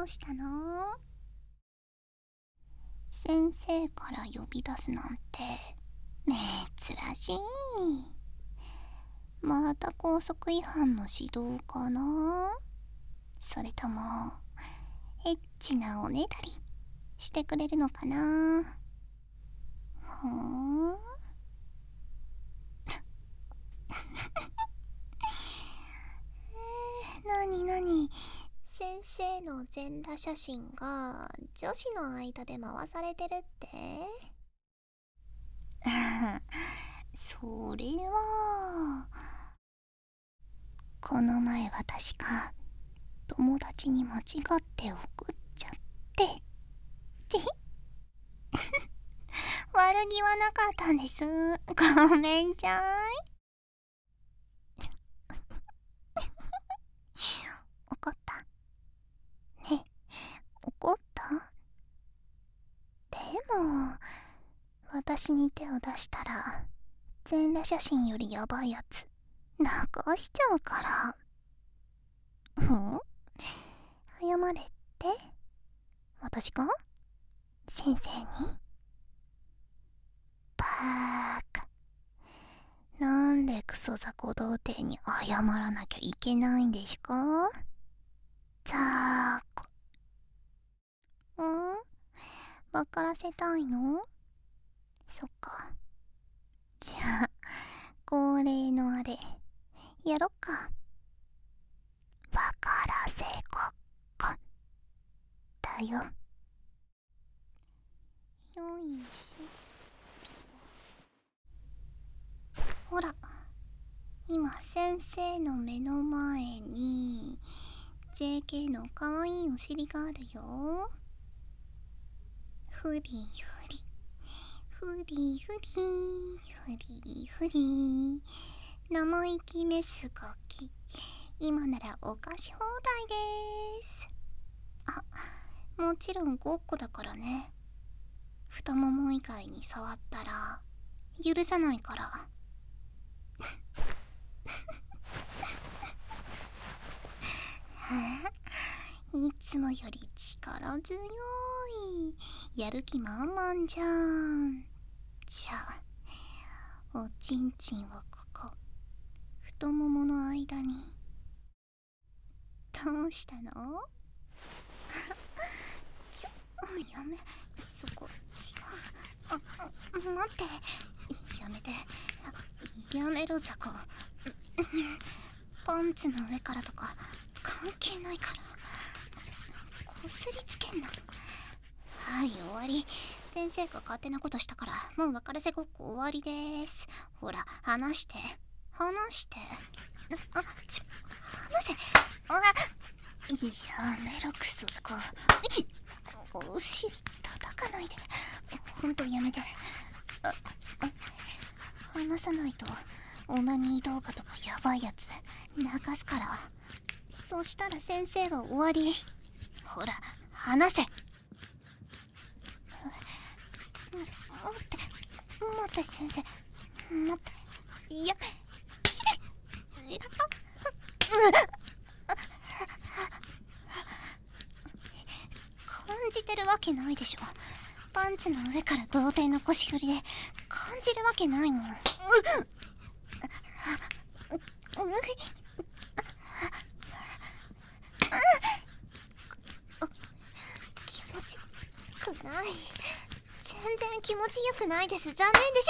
したの？先生から呼び出すなんて珍しい。また校則違反の指導かな？それともエッチなおねだりしてくれるのかな？ふーんなになに、先生の全裸写真が女子の間で回されてるって？それはこの前私が友達に間違って送っちゃって悪気はなかったんです。ごめんちゃい。怒った？ねえ、怒った？でも私に手を出したら全裸写真よりヤバいやつ流しちゃうから。謝れって？私が？先生に？バーカ。なんでクソ雑魚童貞に謝らなきゃいけないんですか？ザーコ。わからせたいの？そっか。じゃあ恒例のあれやろっか。わからせごっこだよ。よいしょ。ほら、今先生の目の前に JK のかわいいお尻があるよ。フリフリフリフリフリフリ、生意気メスガキ、今ならお菓子放題です。もちろんごっこだからね。太もも以外に触ったら許さないから。いつもより力強い。やる気満々じゃん。じゃあおちんちんをここ太ももの間に。どうしたの？やめ、そこ違う。待って、やめて、やめろザコ。パンツの上からとか関係ないから、こすりつけんな。はい、終わり。先生が勝手なことしたからもう別れせごっこ終わりです。ほら話して離せ。やめろクソザコ。お尻叩かないで、ほんとやめて。話さないとオナニー動画とかヤバいやつ流すから。そしたら先生は終わり。ほら話せ。待って先生、待って。いや感じてるわけないでしょ。パンツの上から童貞の腰振りで感じるわけないもん。気持ちよくない。全然気持ちよくないです。残念でし。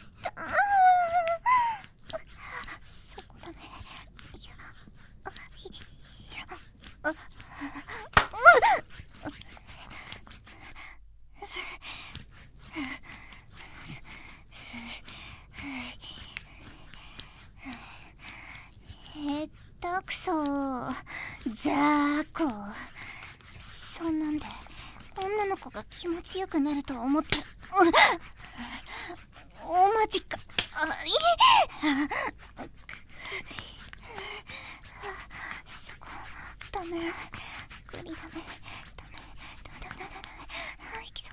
そこダメ。下手くそザーコ。そんなんで女の子が気持ちよくなると思ってる？おマジか。そこダメ、グリダメ、ダメダメダメダメダメ。行きそう。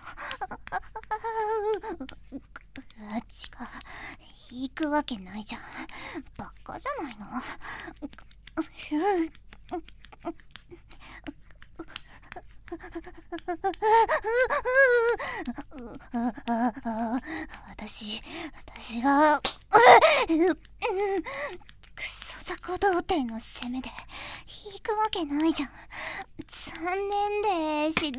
違う、行くわけないじゃん。バカじゃないの？ 私がクソ雑魚童貞の攻めで引くわけないじゃん。残念です。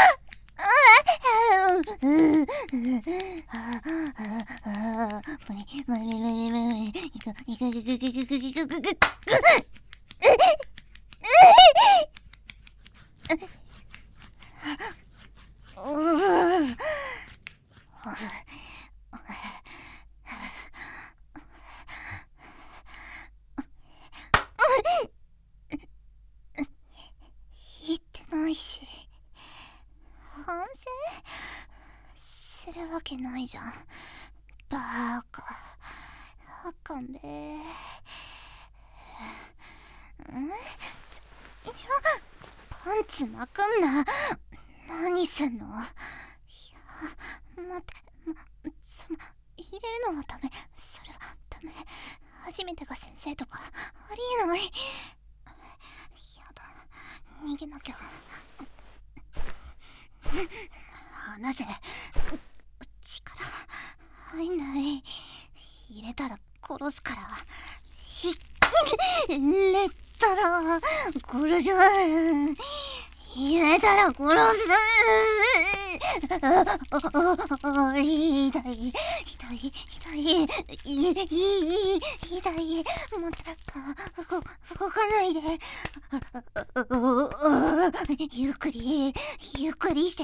言ってないし、反省するわけないじゃん。バーカ。あかんべ。パンツまくんな。何すんの。いや、待って、入れるのはダメ。それはダメ。初めてが先生とかありえない。やだ、逃げなきゃ。離せ。力入んない。入れたら殺すから。入れたら殺す。入れたら殺す。痛い。もっと動かないで。ゆっくりして。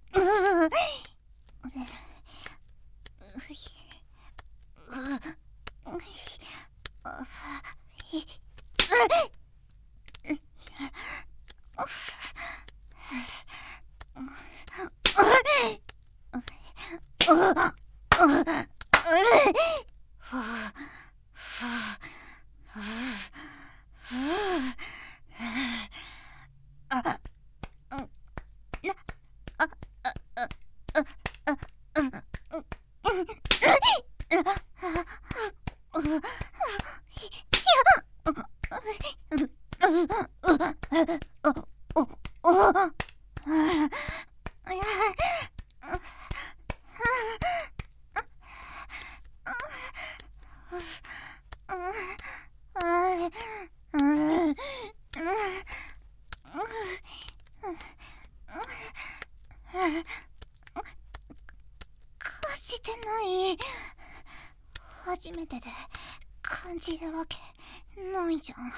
感じてない。初めてで感じるわけないじゃん。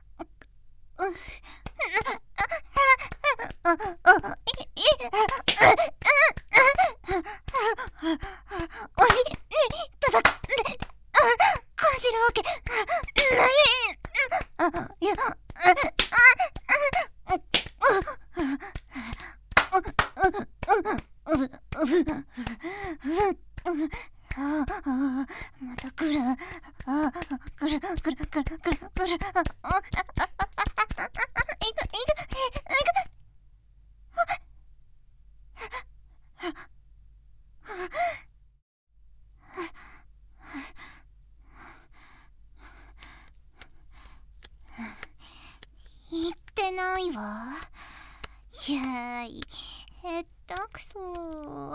おしに叩かれ感じるわけない。いや、また来る。来る。言ってないわ。いやーい、へったくそー。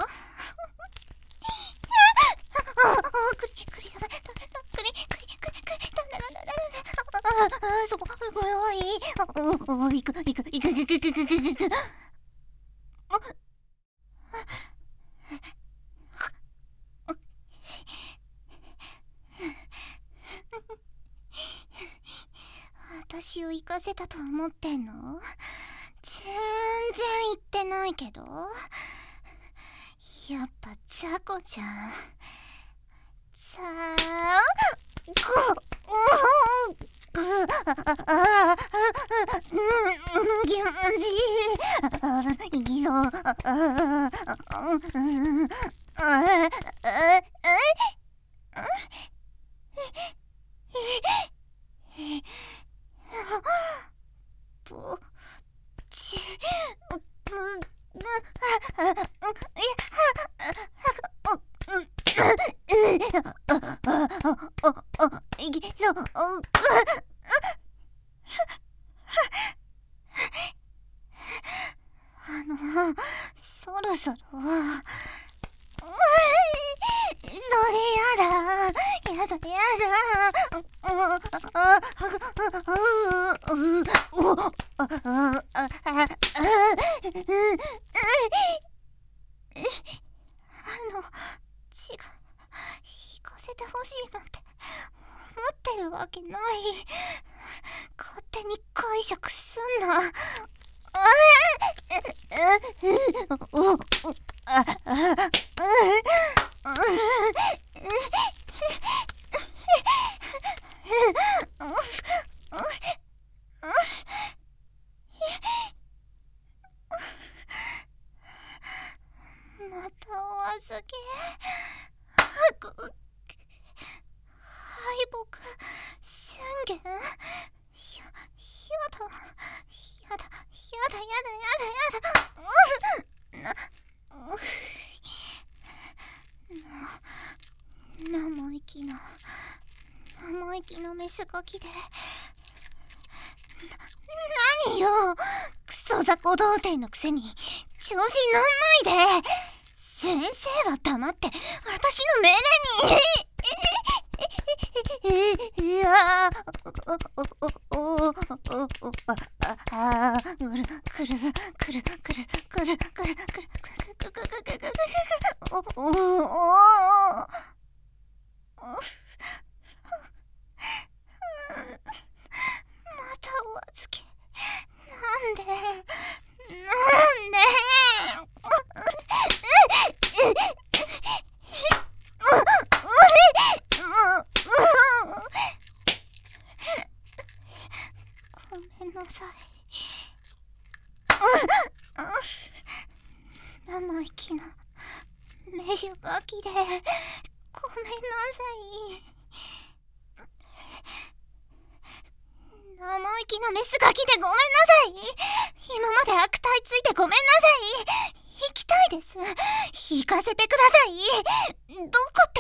そこ弱い。行く。私を行かせたと思ってんの？全然言ってないけど。やっぱ雑魚じゃん。 そろそれやだやだや血が引かせてほしいなんて思ってるわけない。勝手に解釈すんな。またお預け。敗北宣言。やだやだ生意気なメスガキで何よ、クソ雑魚童貞のくせに調子乗んないで。先生は黙って私の命令にいやまたお預け。なんでごめんなさい。生意気なメジュガキでごめんなさい。生意気なメスガキでごめんなさい。今まで悪態ついてごめんなさい。行きたいです。行かせてください。どこって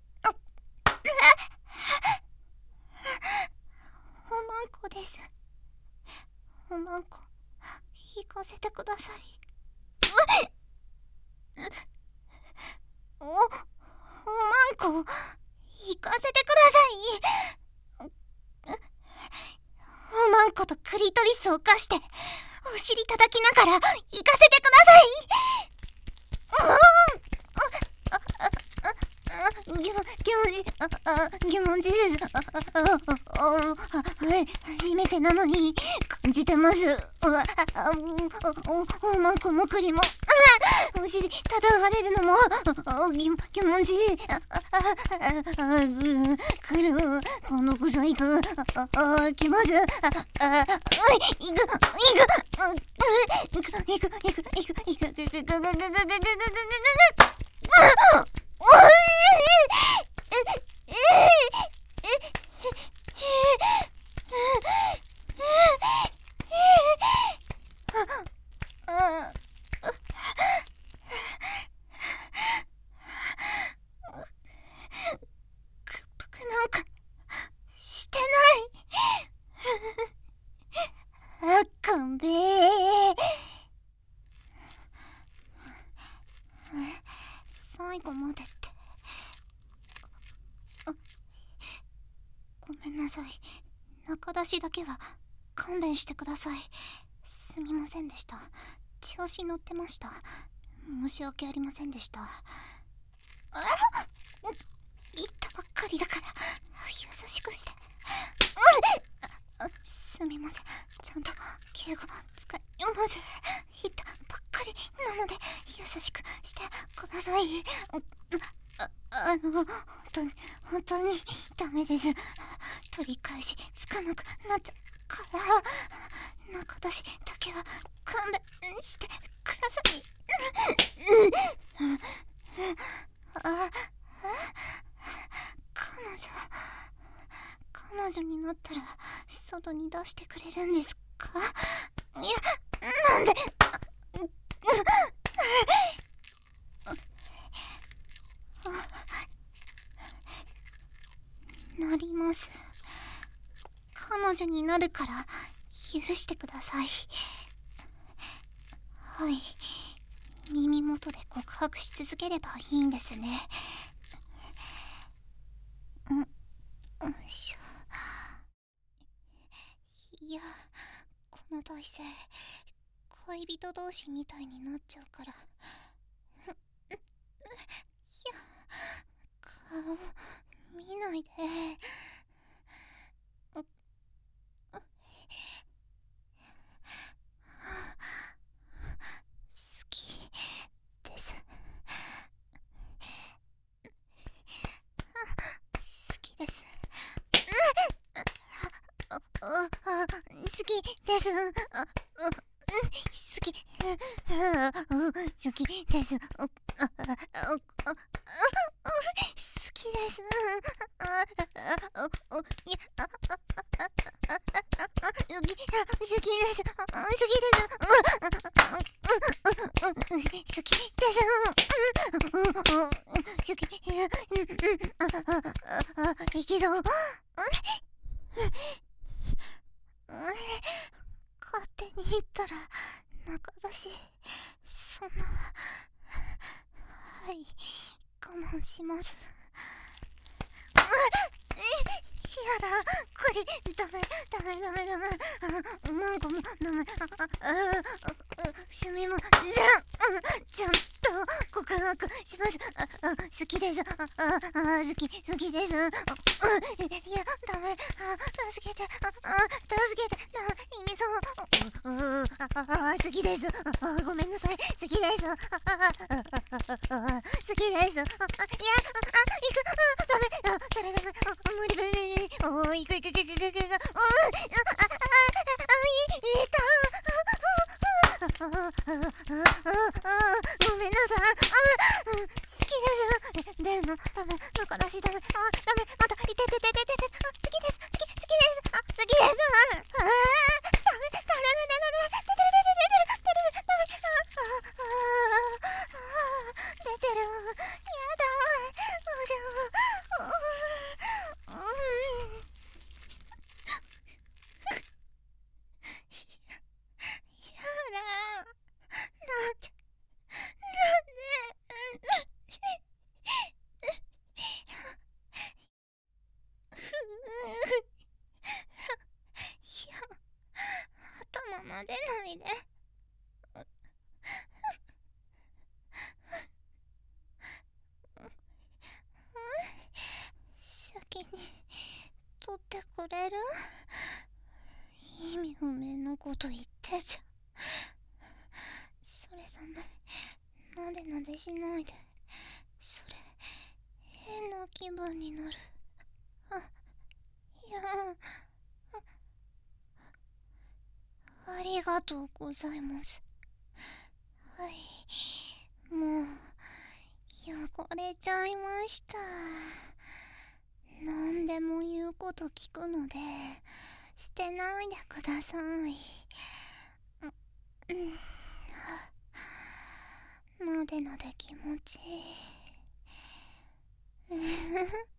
おまんこです。おまんこ行かせてください。おまんこ行かせてください。おまんことクリトリスを貸してお尻叩きながら行かせてください。疑問です。初めてなのに感じてます。おまんこもくりもお尻叩かれるのも疑問です。来るこの子さ行く来ます。僕なんかしてない。勘弁。最後までってごめんなさい。中出しだけは勘弁してください。すみませんでした。調子乗ってました。申し訳ありませんでした。言ったばっかりだから優しくして。すみません。ちゃんと敬語使います。言ったばっかりなので優しくしてください。本当にダメです。取り返しつかなくなっちゃうから中出しだけは勘弁してください。彼女になったら外に出してくれるんですか？いや、なんでなります。彼女になるから許してください。はい、 耳元で告白し続ければいいんですね。よいしょ。いや、この体勢恋人同士みたいになっちゃうから。いや、顔見ないで。好きです。好きです。好きです。好き。好きです。好きです。いや、好きです。好きです。好きです。好き。いいけど、勝手に言ったら仲だし、そんな。はい、我慢します。やだ、これダメ。マンゴもダメ。すみません。ちゃんと告白します。好きです。好きです。いや、ダメ。助けて。いけそう。好きです。ごめんなさい。好きです。好きです。いや、行く。ダメ。それダメ。無理。行く。ごめんなさい。好きです。出るのダメ。仲出しダメ。ダメ。また、好きです。好きです。好きです。ダメ。出てる。やだ。頭撫でないで。先に取ってくれる？意味不明のこと言ってじゃ。それダメ。なでしないで。それ変な気分になる。いや、ありがとうございます。はい、もう汚れちゃいました。何でも言うこと聞くので捨てないでください。なで気持ちいい。